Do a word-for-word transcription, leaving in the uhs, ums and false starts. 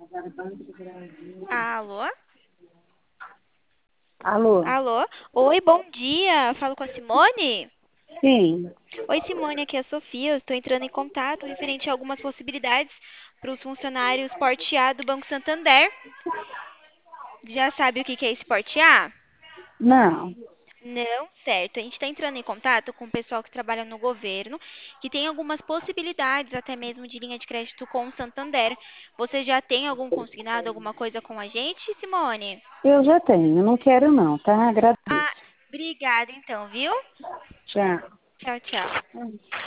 Alô? Alô? Alô? Oi, bom dia. Falo com a Simone? Sim. Oi, Simone, aqui é a Sofia. Eu estou entrando em contato referente a algumas possibilidades para os funcionários Porte A do Banco Santander. Já sabe o que que é esse Porte A? Não. Não, certo. A gente está entrando em contato com o pessoal que trabalha no governo, que tem algumas possibilidades, até mesmo de linha de crédito com o Santander. Você já tem algum consignado, alguma coisa com a gente, Simone? Eu já tenho, não quero não, tá? Ah, Agradeço. obrigada então, viu? Tchau. Tchau, tchau.